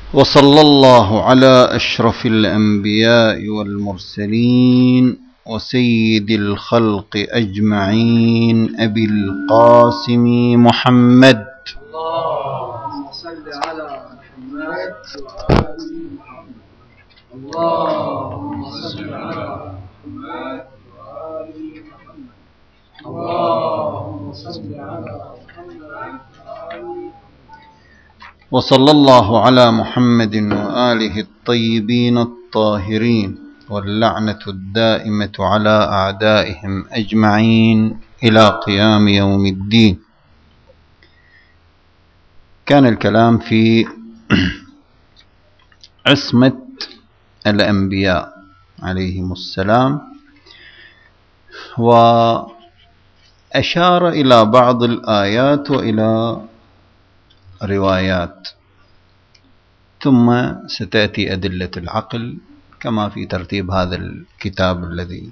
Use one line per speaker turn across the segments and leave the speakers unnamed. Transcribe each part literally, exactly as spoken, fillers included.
وصلى الله على أشرف الأنبياء والمرسلين وسيد الخلق أجمعين أبي القاسم محمد.
اللهم صل على محمد وآل محمد. اللهم صل على محمد وآل محمد. اللهم صل على محمد وآل محمد.
وصلى الله على محمد وآله الطيبين الطاهرين واللعنة الدائمة على أعدائهم أجمعين إلى قيام يوم الدين. كان الكلام في عصمة الأنبياء عليهم السلام، وأشار إلى بعض الآيات وإلى روايات، ثم ستأتي أدلة العقل كما في ترتيب هذا الكتاب الذي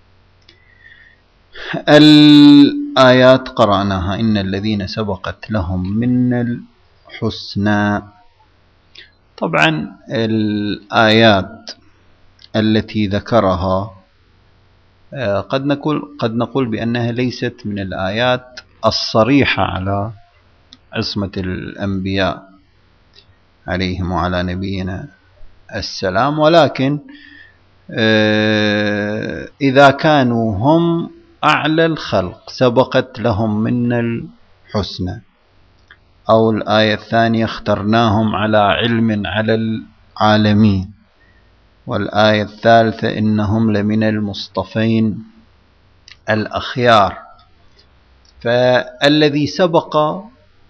الآيات قرأناها: إن الذين سبقت لهم من الحسنى. طبعا الآيات التي ذكرها قد نقول قد نقول بأنها ليست من الآيات الصريحة على عصمة الأنبياء عليهم وعلى نبينا السلام، ولكن إذا كانوا هم أعلى الخلق سبقت لهم من الحسنى، أو الآية الثانية اخترناهم على علم على العالمين، والآية الثالثة إنهم لمن المصطفين الأخيار. فالذي سبق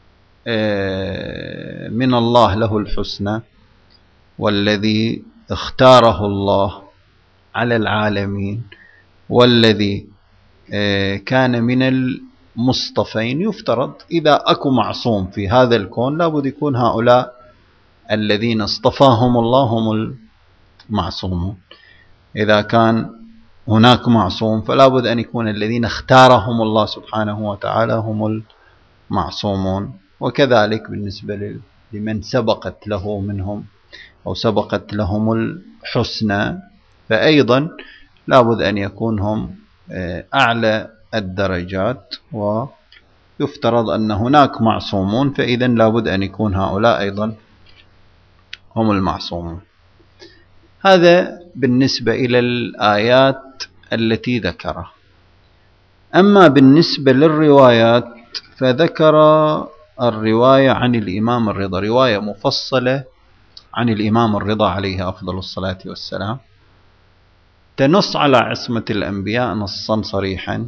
من الله له الحسنى، والذي اختاره الله على العالمين، والذي كان من المصطفين، يفترض إذا أكو معصوم في هذا الكون لابد يكون هؤلاء الذين اصطفاهم الله هم المعصومون. إذا كان هناك معصوم فلابد أن يكون الذين اختارهم الله سبحانه وتعالى هم المعصومون. وكذلك بالنسبة لمن سبقت له منهم أو سبقت لهم الحسنى، فأيضا لابد أن يكون هم أعلى الدرجات، ويفترض أن هناك معصومون، فإذا لابد أن يكون هؤلاء أيضا هم المعصومون. هذا بالنسبة إلى الآيات التي ذكرها. أما بالنسبة للروايات فذكر الرواية عن الإمام الرضا، رواية مفصلة عن الإمام الرضا عليه أفضل الصلاة والسلام، تنص على عصمة الأنبياء نصا صريحا،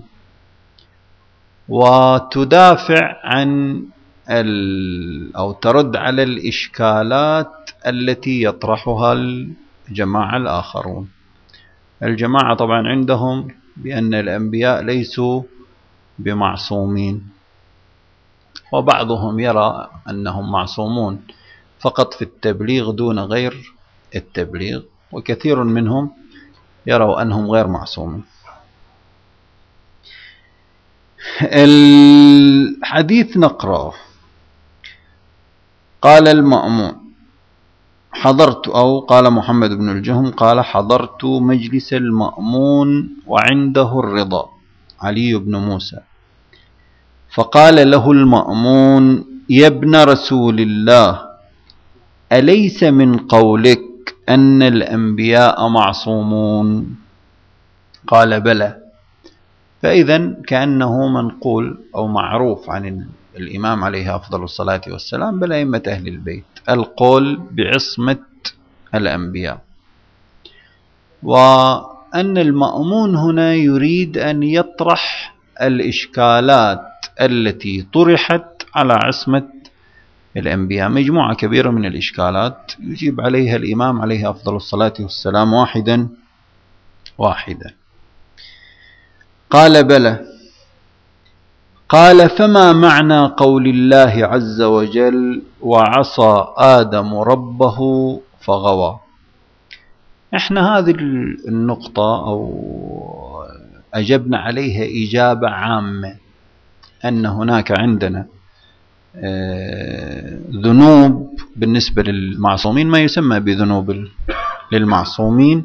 وتدافع عن أو ترد على الإشكالات التي يطرحها الجماعة الآخرون. الجماعة طبعا عندهم بأن الأنبياء ليسوا بمعصومين، وبعضهم يرى أنهم معصومون فقط في التبليغ دون غير التبليغ، وكثير منهم يروا أنهم غير معصومين. الحديث نقرأه. قال المأمون حضرت، أو قال محمد بن الجهم قال: حضرت مجلس المأمون وعنده الرضا علي بن موسى، فقال له المأمون: يا ابن رسول الله، أليس من قولك أن الأنبياء معصومون؟ قال: بلى. فإذا كأنه منقول أو معروف عن الإمام عليه أفضل الصلاة والسلام بل أئمة أهل البيت القول بعصمة الأنبياء، وأن المأمون هنا يريد أن يطرح الإشكالات التي طرحت على عصمة الأنبياء. مجموعة كبيرة من الإشكالات يجيب عليها الإمام عليه أفضل الصلاة والسلام واحدا واحدا. قال: بلى. قال: فما معنى قول الله عز وجل: وعصى آدم ربه فغوى؟ احنا هذه النقطة أو أجبنا عليها إجابة عامة، أن هناك عندنا ذنوب بالنسبة للمعصومين ما يسمى بذنوب للمعصومين،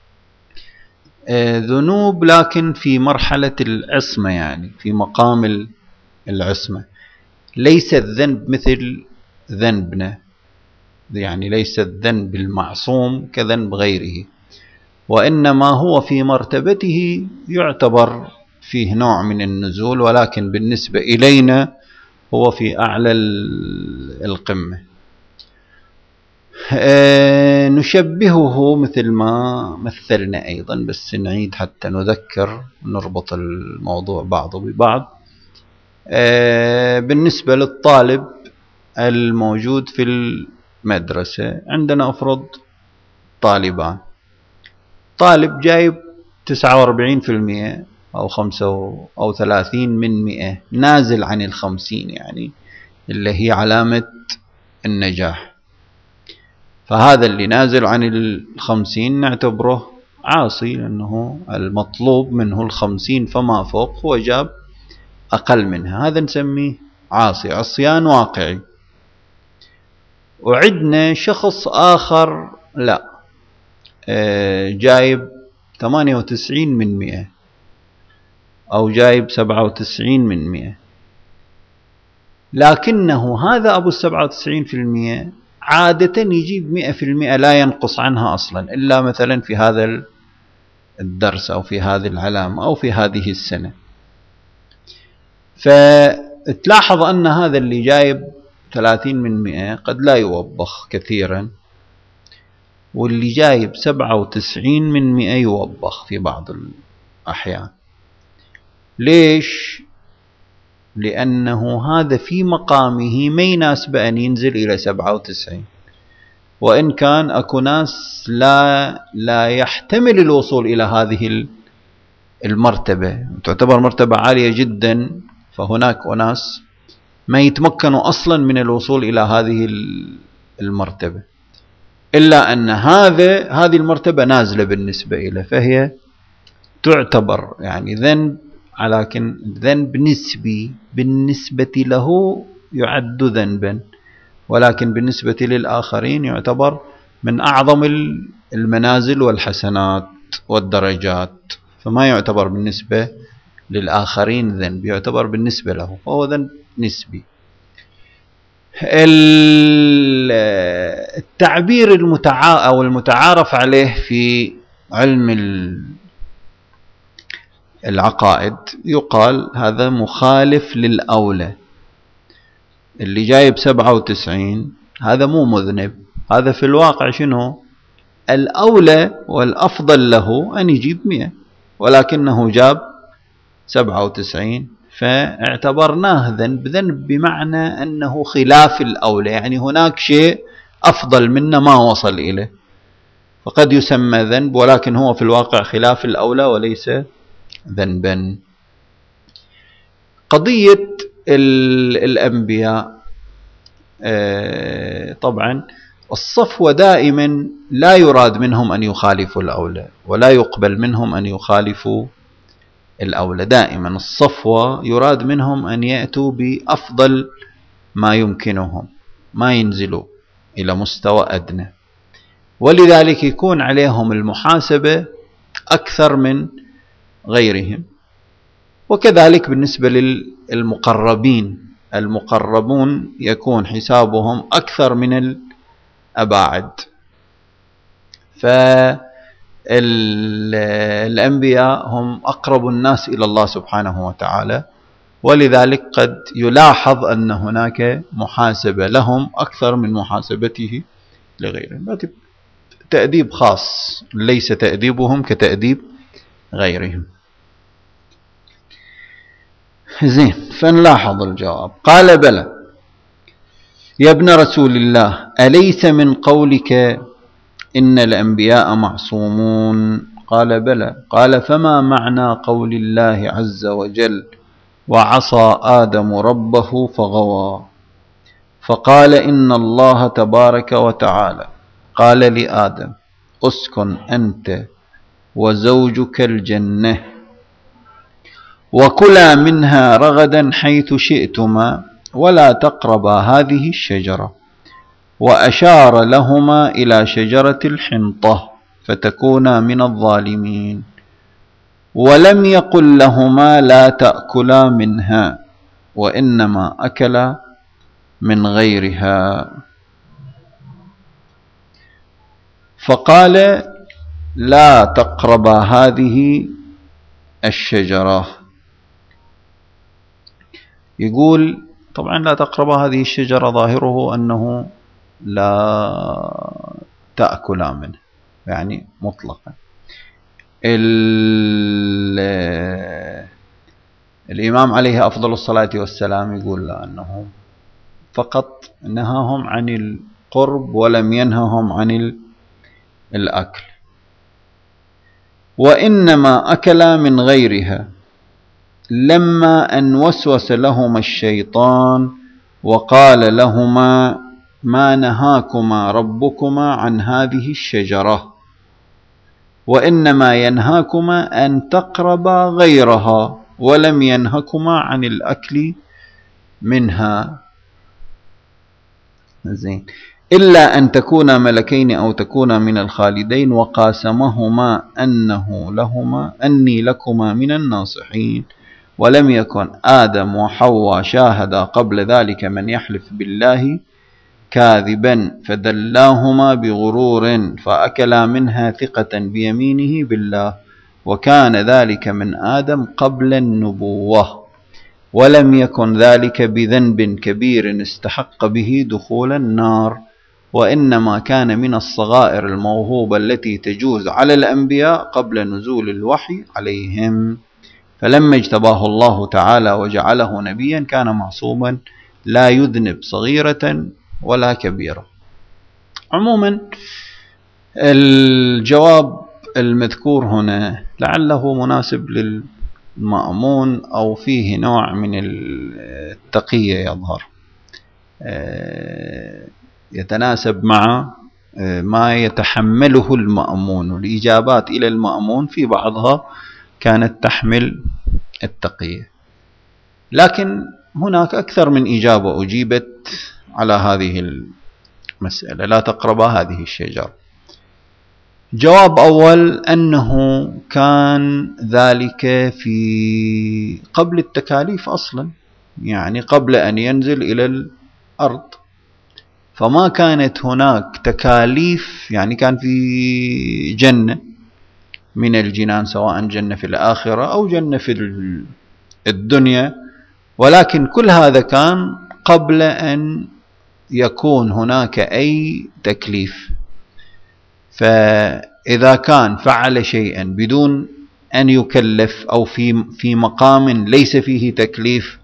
ذنوب لكن في مرحلة العصمة، يعني في مقام العصمة، ليس الذنب مثل ذنبنا، يعني ليس الذنب المعصوم كذنب غيره، وإنما هو في مرتبته يعتبر فيه نوع من النزول، ولكن بالنسبة إلينا هو في أعلى القمة. أه نشبهه مثل ما مثلنا أيضا، بس نعيد حتى نذكر نربط الموضوع بعضه ببعض. أه بالنسبة للطالب الموجود في المدرسة، عندنا أفرض طالبان، طالب جايب تسعة وأربعين بالمئة أو خمسة أو ثلاثين من مئة، نازل عن الخمسين، يعني اللي هي علامة النجاح. فهذا اللي نازل عن الخمسين نعتبره عاصي، لأنه المطلوب منه الخمسين فما فوق، هو جاب أقل منها، هذا نسميه عاصي، عصيان واقعي. وعندنا شخص آخر لا، جايب ثمانية وتسعين من مئة أو جايب سبعة وتسعين من مئة، لكنه هذا أبو السبعة وتسعين في المئة عادة يجيب مئة في المئة لا ينقص عنها أصلا، إلا مثلا في هذا الدرس أو في هذه العلامة أو في هذه السنة. فتلاحظ أن هذا اللي جايب ثلاثين من مئة قد لا يوبخ كثيرا، واللي جايب سبعة وتسعين من مئة يوبخ في بعض الأحيان. ليش؟ لأنه هذا في مقامه ما يناسب أن ينزل إلى سبعة وتسعين، وإن كان أكو ناس لا, لا يحتمل الوصول إلى هذه المرتبة، تعتبر مرتبة عالية جدا، فهناك أناس ما يتمكنوا أصلا من الوصول إلى هذه المرتبة، إلا أن هذا هذه المرتبة نازلة بالنسبة إليه، فهي تعتبر يعني ذنب، لكن ذنب نسبي، بالنسبة له يعد ذنبا، ولكن بالنسبة للآخرين يعتبر من أعظم المنازل والحسنات والدرجات، فما يعتبر بالنسبة للآخرين ذنب، يعتبر بالنسبة له فهو ذنب نسبي. التعبير المتعا أو المتعارف عليه في علم العقائد يقال هذا مخالف للأولى. اللي جايب سبعة وتسعين هذا مو مذنب، هذا في الواقع شنو؟ الأولى والأفضل له أن يجيب مئة، ولكنه جاب سبعة وتسعين، فاعتبرناه ذنب. ذنب بمعنى أنه خلاف الأولى، يعني هناك شيء أفضل منه ما وصل إليه، فقد يسمى ذنب، ولكن هو في الواقع خلاف الأولى وليس ذنبا. قضية الأنبياء طبعا الصفوة دائما لا يراد منهم أن يخالفوا الأولى، ولا يقبل منهم أن يخالفوا الأولى، دائما الصفوة يراد منهم أن يأتوا بأفضل ما يمكنهم، ما ينزلوا إلى مستوى أدنى، ولذلك يكون عليهم المحاسبة أكثر من غيرهم. وكذلك بالنسبة للمقربين، المقربون يكون حسابهم أكثر من الأباعد. فالأنبياء هم أقرب الناس إلى الله سبحانه وتعالى، ولذلك قد يلاحظ أن هناك محاسبة لهم أكثر من محاسبته لغيرهم، تأديب خاص، ليس تأديبهم كتأديب غيرهم. زين، فنلاحظ الجواب. قال: بلى يا ابن رسول الله، أليس من قولك إن الأنبياء معصومون؟ قال: بلى. قال: فما معنى قول الله عز وجل: وعصى آدم ربه فغوى؟ فقال: إن الله تبارك وتعالى قال لآدم: اسكن أنت وزوجك الجنة وكلا منها رغدا حيث شئتما ولا تقربا هذه الشجرة، وأشار لهما إلى شجرة الحنطة فتكونا من الظالمين، ولم يقل لهما لا تأكلا منها، وإنما أكلا من غيرها. فقال لا تقربا هذه الشجرة. يقول طبعا لا تقربا هذه الشجرة ظاهره أنه لا تأكلا منه، يعني مطلقا. الإمام عليه أفضل الصلاة والسلام يقول لا، أنه فقط نهاهم عن القرب ولم ينههم عن الأكل، وإنما أكلا من غيرها لما أن وسوس لهما الشيطان وقال لهما ما نهاكما ربكما عن هذه الشجرة، وإنما ينهاكما أن تقربا غيرها، ولم ينهكما عن الأكل منها. زين. إلا أن تكونا ملكين أو تكونا من الخالدين، وقاسمهما أنه لهما أني لكما من الناصحين. ولم يكن آدم وحواء شاهدا قبل ذلك من يحلف بالله كاذبا، فدلاهما بغرور فأكلا منها ثقة بيمينه بالله، وكان ذلك من آدم قبل النبوة، ولم يكن ذلك بذنب كبير استحق به دخول النار، وإنما كان من الصغائر الموهوبة التي تجوز على الأنبياء قبل نزول الوحي عليهم. فلما اجتباه الله تعالى وجعله نبيا كان معصوما لا يذنب صغيرة ولا كبيرة. عموما الجواب المذكور هنا لعله مناسب للمأمون أو فيه نوع من التقية يظهر، يتناسب مع ما يتحمله المأمون، والإجابات إلى المأمون في بعضها كانت تحمل التقية، لكن هناك أكثر من إجابة أجيبت على هذه المسألة لا تقربا هذه الشجرة. جواب أول أنه كان ذلك في قبل التكاليف أصلا، يعني قبل أن ينزل إلى الأرض، فما كانت هناك تكاليف، يعني كان في جنة من الجنان، سواء جنة في الآخرة أو جنة في الدنيا، ولكن كل هذا كان قبل أن يكون هناك أي تكليف. فإذا كان فعل شيئا بدون أن يكلف أو في في مقام ليس فيه تكليف،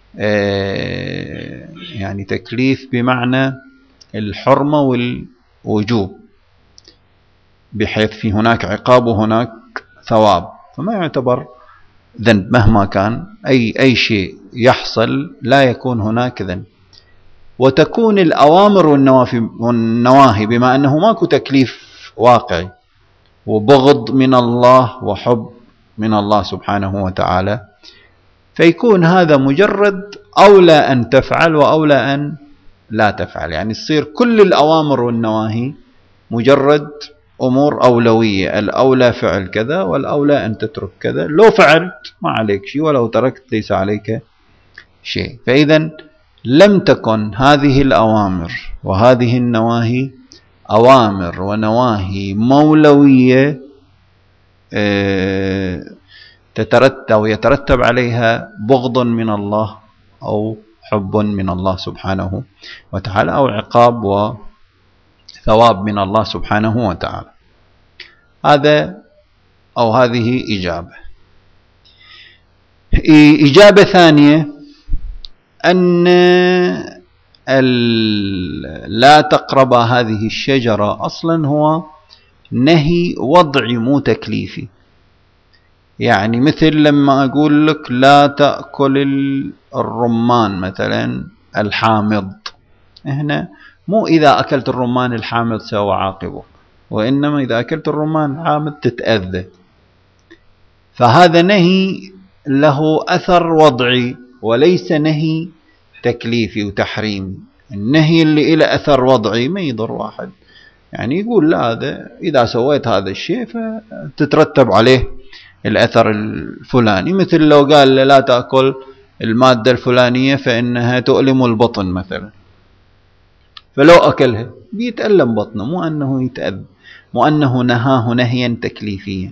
يعني تكليف بمعنى الحرمة والوجوب، بحيث في هناك عقاب وهناك ثواب، فما يعتبر ذنب مهما كان أي أي شيء يحصل لا يكون هناك ذنب. وتكون الأوامر والنواهي بما أنه ماكو تكليف واقعي وبغض من الله وحب من الله سبحانه وتعالى، فيكون هذا مجرد أولى أن تفعل وأولى أن لا تفعل، يعني تصير كل الأوامر والنواهي مجرد أمور أولوية، الأولى فعل كذا والأولى أن تترك كذا، لو فعلت ما عليك شيء ولو تركت ليس عليك شيء. فإذا لم تكن هذه الأوامر وهذه النواهي أوامر ونواهي مولوية تترتب ويترتب عليها بغض من الله أو حب من الله سبحانه وتعالى أو عقاب وثواب من الله سبحانه وتعالى. هذا أو هذه إجابة. إجابة ثانية أن لا تقرب هذه الشجرة أصلا هو نهي وضعي مو تكليفي، يعني مثل لما أقول لك لا تأكل الرمان مثلا الحامض، هنا مو إذا أكلت الرمان الحامض سوى عاقبه، وإنما إذا أكلت الرمان الحامض تتأذى. فهذا نهي له أثر وضعي وليس نهي تكليفي وتحريمي. النهي اللي إلى أثر وضعي ما يضر واحد، يعني يقول لا هذا إذا سويت هذا الشيء فتترتب عليه الأثر الفلاني، مثل لو قال لا تأكل المادة الفلانية فإنها تؤلم البطن مثلا، فلو أكلها بيتألم بطنه، مو أنه يتأذى، مو أنه نهاه نهيا تكليفيا.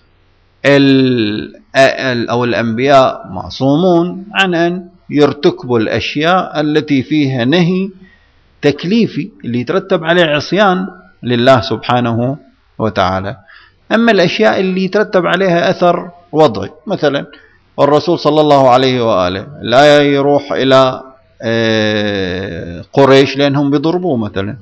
أو الأنبياء معصومون عن أن يرتكبوا الأشياء التي فيها نهي تكليفي اللي يترتب عليه عصيان لله سبحانه وتعالى. أما الأشياء اللي يترتب عليها أثر وضعي، مثلا الرسول صلى الله عليه وآله لا يروح إلى قريش لأنهم بيضربوه مثلا،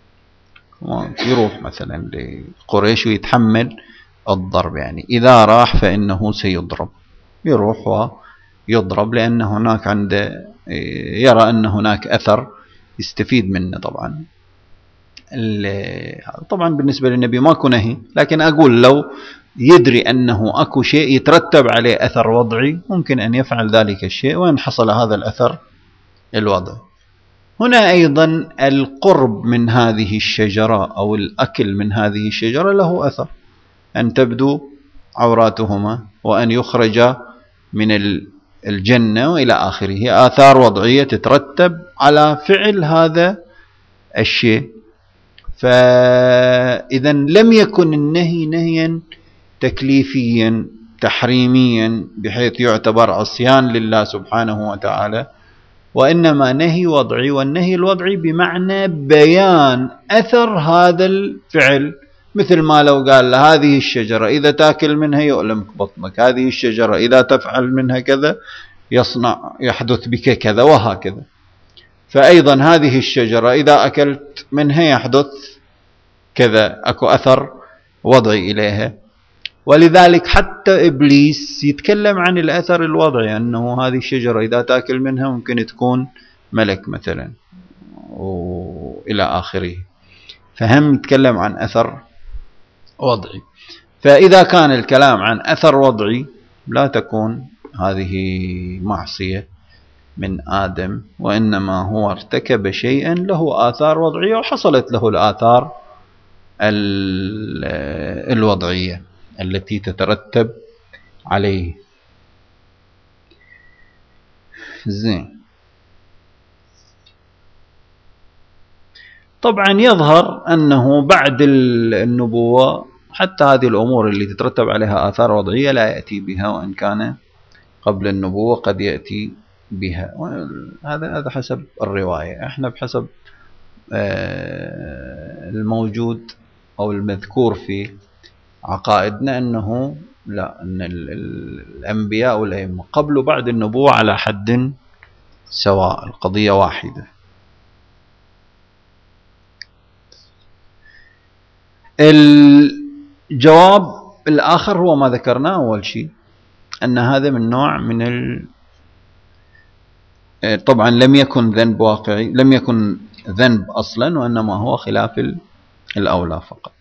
يروح مثلا لقريش ويتحمل الضرب، يعني إذا راح فإنه سيضرب، يروح ويضرب لأن هناك عنده يرى أن هناك أثر يستفيد منه. طبعا طبعا بالنسبة للنبي ماكو نهي، لكن أقول لو يدري أنه أكو شيء يترتب عليه أثر وضعي ممكن أن يفعل ذلك الشيء وإن حصل هذا الأثر الوضعي. هنا أيضا القرب من هذه الشجرة أو الأكل من هذه الشجرة له أثر، أن تبدو عوراتهما وأن يخرج من الجنة وإلى آخره، آثار وضعية تترتب على فعل هذا الشيء. فإذا لم يكن النهي نهيا تكليفيا تحريميا بحيث يعتبر عصيان لله سبحانه وتعالى، وإنما نهي وضعي، والنهي الوضعي بمعنى بيان أثر هذا الفعل، مثل ما لو قال هذه الشجرة إذا تأكل منها يؤلمك بطنك، هذه الشجرة إذا تفعل منها كذا يصنع يحدث بك كذا، وهكذا. فأيضا هذه الشجرة إذا أكلت منها يحدث كذا، أكو أثر وضعي إليها. ولذلك حتى إبليس يتكلم عن الأثر الوضعي، أنه هذه الشجرة إذا تأكل منها ممكن تكون ملك مثلا وإلى آخره، فهم يتكلم عن أثر وضعي. فإذا كان الكلام عن أثر وضعي لا تكون هذه معصية من آدم، وإنما هو ارتكب شيئا له آثار وضعية وحصلت له الآثار الوضعية التي تترتب عليه. زين. طبعا يظهر أنه بعد النبوة حتى هذه الأمور اللي تترتب عليها آثار وضعية لا يأتي بها، وإن كان قبل النبوة قد يأتي بها. هذا هذا حسب الرواية. احنا بحسب الموجود أو المذكور في عقائدنا أنه لا، أن الأنبياء والأئمة قبل وبعد النبوة على حد سواء، القضية واحدة. الجواب الآخر هو ما ذكرناه أول شيء، أن هذا من نوع من ال... طبعا لم يكن ذنب واقعي، لم يكن ذنب أصلا، وإنما هو خلاف الأولى فقط.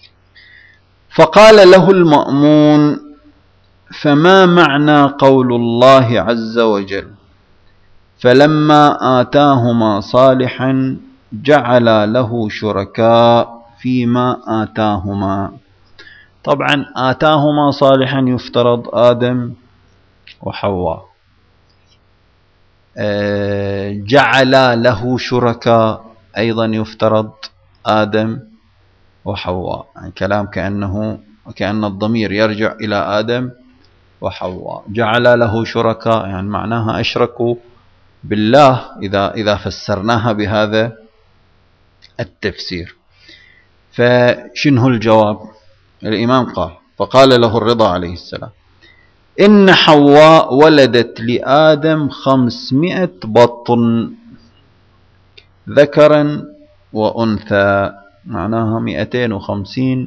فقال له المأمون: فما معنى قول الله عز وجل فلما آتاهما صالحا جعل له شركاء فيما آتاهما؟ طبعا آتاهما صالحا يفترض آدم وحواء، جعل له شركاء أيضا يفترض آدم وحواء، يعني كلام كأنه كأن الضمير يرجع إلى آدم وحواء. جعل له شركاء يعني معناها أشركوا بالله، إذا إذا فسرناها بهذا التفسير. فشنه الجواب؟ الإمام قال: فقال له الرضا عليه السلام: إن حواء ولدت لآدم خمسمائة بطن ذكرا وأنثى، معناها مئتين وخمسين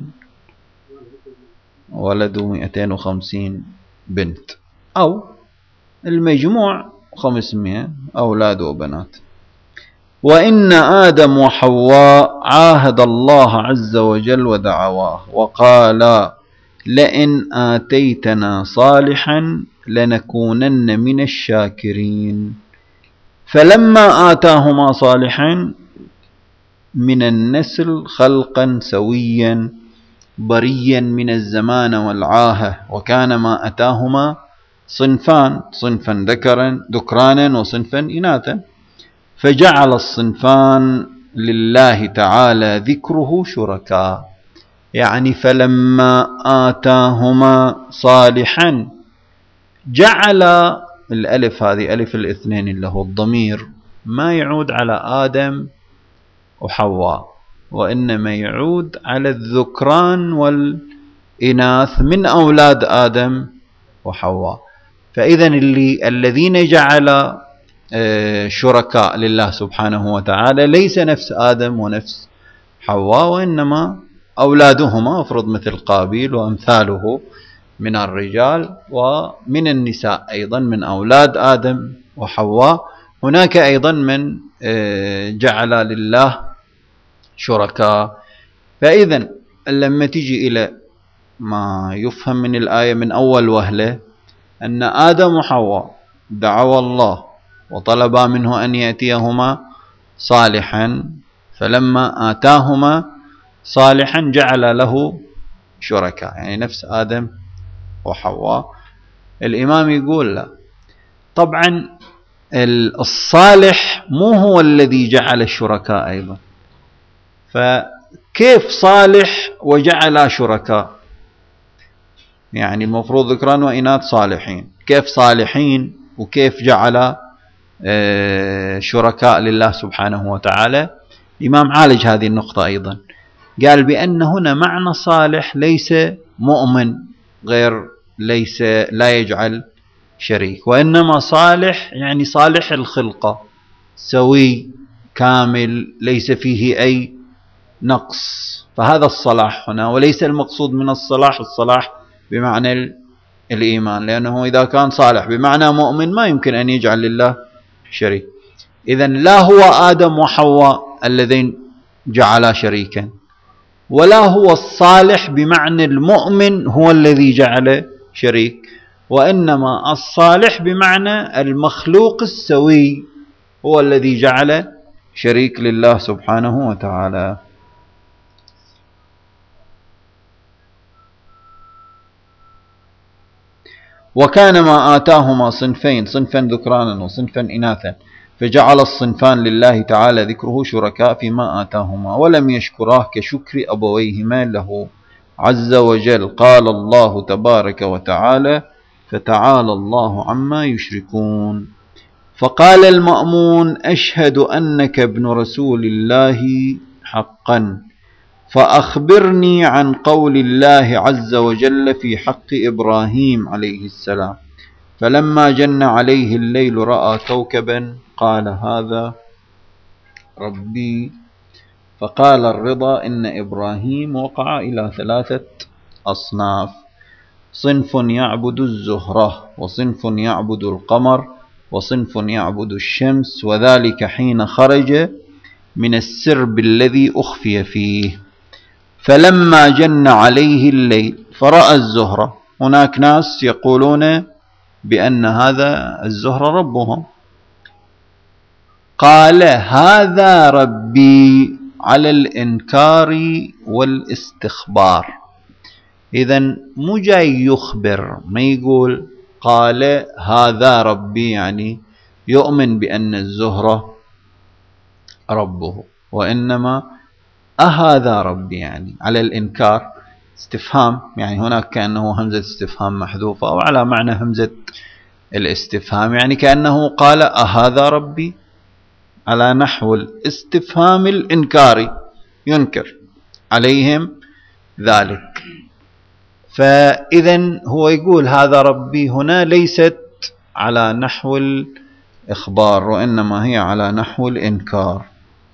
ولد ومئتين وخمسين بنت، أو المجموع خمسمائة أولاد وبنات. وإن آدم وحواء عاهد الله عز وجل ودعواه وقال: لئن آتيتنا صالحا لنكونن من الشاكرين. فلما آتاهما صالحا من النسل خلقا سويا بريا من الزمان والعاهة، وكان ما أتاهما صنفان، صنفا ذكرا ذكرانا وصنفا إناثا، فجعل الصنفان لله تعالى ذكره شركاء. يعني فلما آتاهما صالحا جعل الألف، هذه ألف الاثنين اللي هو الضمير، ما يعود على آدم وحواء، وإنما يعود على الذكران والإناث من أولاد آدم وحواء. فإذا اللي الذين جعل شركاء لله سبحانه وتعالى ليس نفس آدم ونفس حواء، وإنما أولادهما، أفرض مثل قابيل وأمثاله من الرجال، ومن النساء أيضا من أولاد آدم وحواء هناك أيضا من جعل لله شركاء. فإذا لما تجي إلى ما يفهم من الآية من أول وهلة أن آدم وحواء دعوا الله وطلبا منه أن يأتيهما صالحا، فلما آتاهما صالحا جعل له شركاء، يعني نفس آدم وحواء. الإمام يقول لا، طبعا الصالح مو هو الذي جعل الشركاء أيضا، فكيف صالح وجعل شركاء؟ يعني المفروض ذكران وإناث صالحين، كيف صالحين وكيف جعل شركاء لله سبحانه وتعالى؟ الإمام عالج هذه النقطة أيضا، قال بأن هنا معنى صالح ليس مؤمن غير ليس لا يجعل شريك، وإنما صالح يعني صالح الخلقة، سوي كامل ليس فيه أي نقص، فهذا الصلاح هنا. وليس المقصود من الصلاح الصلاح بمعنى الإيمان، لأنه إذا كان صالح بمعنى مؤمن ما يمكن أن يجعل لله شريك. إذن لا هو آدم وحواء الذين جعلا شريكا، ولا هو الصالح بمعنى المؤمن هو الذي جعل شريك، وإنما الصالح بمعنى المخلوق السوي هو الذي جعل شريك لله سبحانه وتعالى. وكان ما آتاهما صنفين، صنفا ذكرانا وصنفا إناثا، فجعل الصنفان لله تعالى ذكره شركاء فيما آتاهما، ولم يشكراه كشكر أبويهما له عز وجل. قال الله تبارك وتعالى: فتعالى الله عما يشركون. فقال المأمون: أشهد أنك ابن رسول الله حقا، فأخبرني عن قول الله عز وجل في حق إبراهيم عليه السلام: فلما جن عليه الليل رأى كوكبا قال هذا ربي. فقال الرضا: إن إبراهيم وقع إلى ثلاثة أصناف: صنف يعبد الزهرة، وصنف يعبد القمر، وصنف يعبد الشمس، وذلك حين خرج من السرب الذي أخفي فيه. فلما جن عليه الليل فرأى الزهرة، هناك ناس يقولون بأن هذا الزهرة ربهم، قال هذا ربي على الإنكار والاستخبار. إذن مو جاي يخبر، ما يقول قال هذا ربي يعني يؤمن بأن الزهرة ربه، وإنما أهذا ربي يعني على الإنكار، استفهام، يعني هناك كأنه همزة استفهام محذوفة، أو على معنى همزة الاستفهام، يعني كأنه قال أهذا ربي على نحو الاستفهام الإنكاري، ينكر عليهم ذلك. فإذن هو يقول هذا ربي هنا ليست على نحو الإخبار، وإنما هي على نحو الإنكار.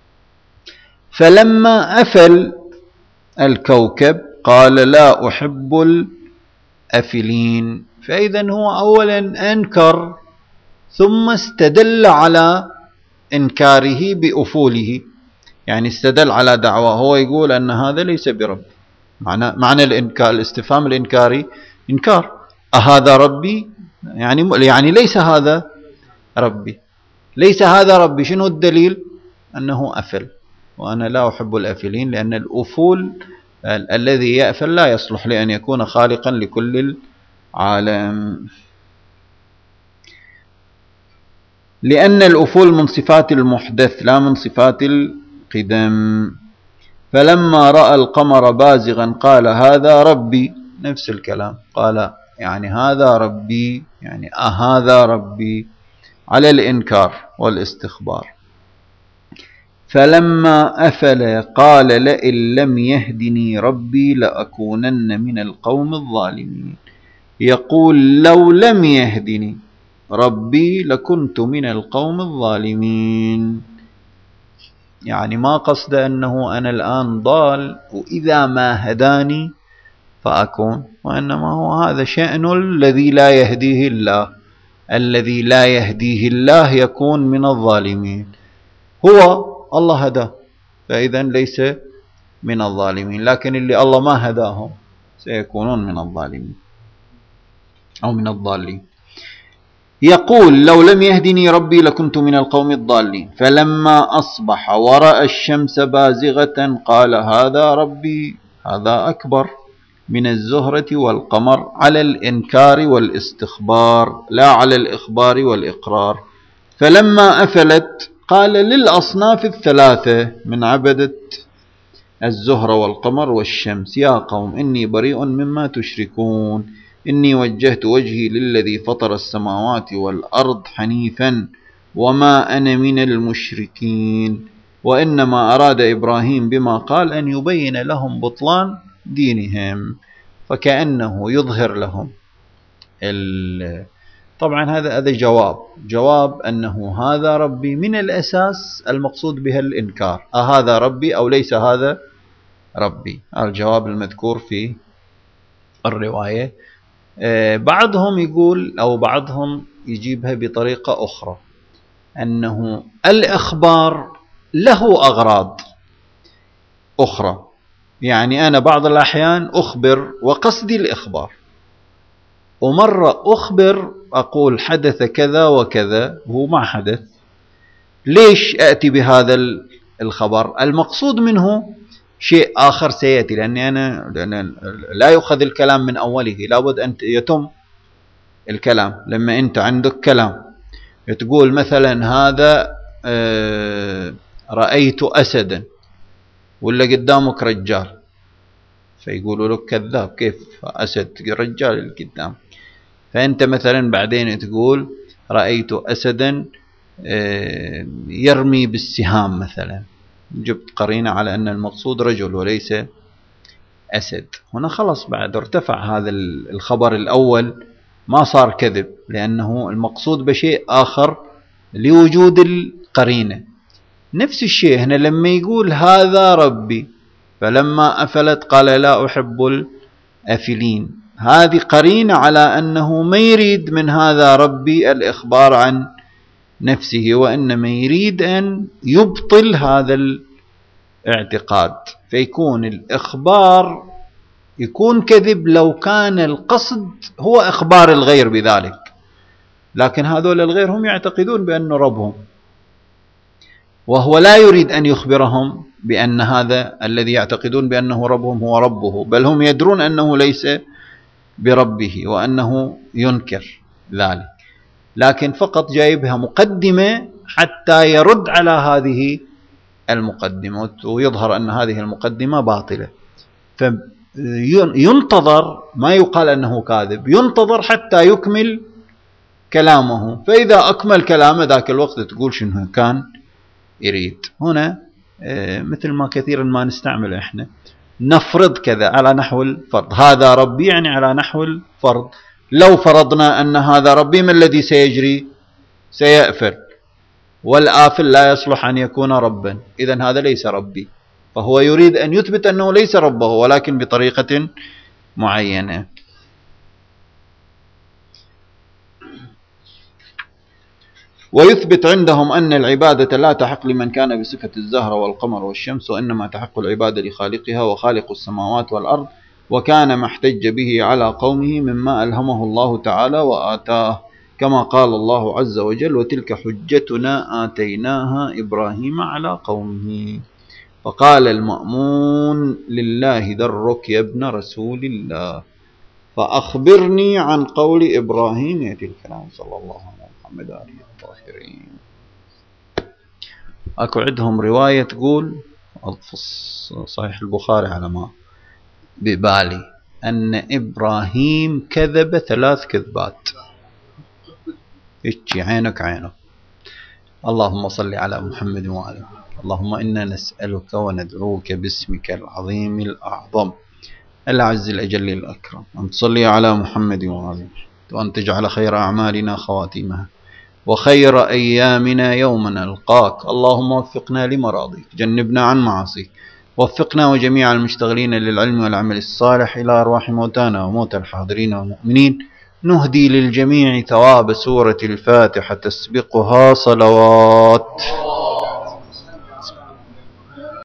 فلما أفل الكوكب قال لا أحب الأفلين. فإذن هو أولا أنكر ثم استدل على إنكاره بأفوله، يعني استدل على دعواه، هو يقول أن هذا ليس برب، معنى, معنى الإنكار الاستفهام الإنكاري إنكار، أهذا ربي يعني, يعني ليس هذا ربي. ليس هذا ربي. شنو الدليل؟ أنه أفل، وأنا لا أحب الأفلين، لأن الأفول ال الذي يأفل لا يصلح لأن يكون خالقا لكل العالم، لأن الأفول من صفات المحدث لا من صفات القدم. فلما رأى القمر بازغا قال هذا ربي، نفس الكلام، قال يعني هذا ربي، يعني أهذا ربي، على الإنكار والاستخبار. فلما أفل قال لئن لم يهدني ربي لأكونن من القوم الظالمين. يقول لو لم يهدني ربي لكنت من القوم الظالمين، يعني ما قصد أنه أنا الآن ضال وإذا ما هداني فأكون، وإنما هو هذا شأن الذي لا يهديه الله، الذي لا يهديه الله يكون من الظالمين. هو الله هداه فإذا ليس من الظالمين، لكن اللي الله ما هداهم سيكونون من الظالمين أو من الضالين. يقول لو لم يهدني ربي لكنت من القوم الضالين. فلما أصبح ورأى الشمس بازغة قال هذا ربي، هذا أكبر من الزهرة والقمر، على الإنكار والاستخبار لا على الإخبار والإقرار. فلما أفلت قال للأصناف الثلاثة من عبدة الزهرة والقمر والشمس يا قوم إني بريء مما تشركون، إني وجهت وجهي للذي فطر السماوات والأرض حنيفا وما أنا من المشركين. وإنما أراد إبراهيم بما قال أن يبين لهم بطلان دينهم، فكأنه يظهر لهم ال... طبعا هذا هذا جواب جواب أنه هذا ربي من الأساس المقصود بها الإنكار، أهذا ربي أو ليس هذا ربي، الجواب المذكور في الرواية. بعضهم يقول أو بعضهم يجيبها بطريقة أخرى، أنه الإخبار له أغراض أخرى، يعني أنا بعض الأحيان أخبر وقصدي الإخبار، ومرة أخبر أقول حدث كذا وكذا هو ما حدث. ليش أتي بهذا الخبر؟ المقصود منه شيء آخر سيأتي، لأني أنا لأن لا يؤخذ الكلام من أوله، لابد أن يتم الكلام. لما أنت عندك كلام تقول مثلا هذا رأيت أسدا ولا قدامك رجال، فيقولوا لك كذاب، كيف أسد رجال القدام؟ فأنت مثلا بعدين تقول رأيت أسدا يرمي بالسهام مثلا، جبت قرينة على أن المقصود رجل وليس أسد. هنا خلص بعد ارتفع هذا الخبر الأول، ما صار كذب، لأنه المقصود بشيء آخر لوجود القرينة. نفس الشيء هنا لما يقول هذا ربي فلما أفلت قال لا أحب الأفلين، هذه قرينة على أنه ما يريد من هذا ربي الإخبار عن نفسه، وإنما يريد أن يبطل هذا الاعتقاد، فيكون الإخبار يكون كذب لو كان القصد هو إخبار الغير بذلك، لكن هذول الغير هم يعتقدون بأنه ربهم، وهو لا يريد أن يخبرهم بأن هذا الذي يعتقدون بأنه ربهم هو ربه، بل هم يدرون أنه ليس بربه وأنه ينكر ذلك، لكن فقط جايبها مقدمة حتى يرد على هذه المقدمة ويظهر أن هذه المقدمة باطلة. فينتظر، ما يقال أنه كاذب، ينتظر حتى يكمل كلامه، فإذا أكمل كلامه ذاك الوقت تقول شنو كان يريد. هنا مثل ما كثيرا ما نستعمل إحنا، نفرض كذا على نحو الفرض، هذا ربي يعني على نحو الفرض. لو فرضنا أن هذا ربي، ما الذي سيجري؟ سيأفل، والآفل لا يصلح أن يكون ربا، إذن هذا ليس ربي. فهو يريد أن يثبت أنه ليس ربه، ولكن بطريقة معينة. ويثبت عندهم أن العبادة لا تحق لمن كان بصفة الزهر والقمر والشمس، وإنما تحق العبادة لخالقها وخالق السماوات والأرض، وكان ما احتج به على قومه مما ألهمه الله تعالى وآتاه، كما قال الله عز وجل: وتلك حجتنا آتيناها إبراهيم على قومه. فقال المأمون: لله درك يا ابن رسول الله، فأخبرني عن قول إبراهيم. يأتي الكلام صلى الله عليه محمد آله الطاهرين. أكو عندهم رواية تقول صحيح البخاري على ما ببالي أن إبراهيم كذب ثلاث كذبات. إيش عينك عينك. اللهم صل على محمد وعلى اللهم إنا نسألك وندعوك باسمك العظيم الأعظم الأعز الأجل الأكرم أن تصلي على محمد وعلى وأن تجعل خير أعمالنا خواتيمها وخير أيامنا يوم نلقاك. اللهم وفقنا لمراضيك، جنبنا عن معاصيك، وفقنا وجميع المشتغلين للعلم والعمل الصالح إلى أرواح موتانا وموتى الحاضرين والمؤمنين. نهدي للجميع ثواب سورة الفاتحة تسبقها صلوات.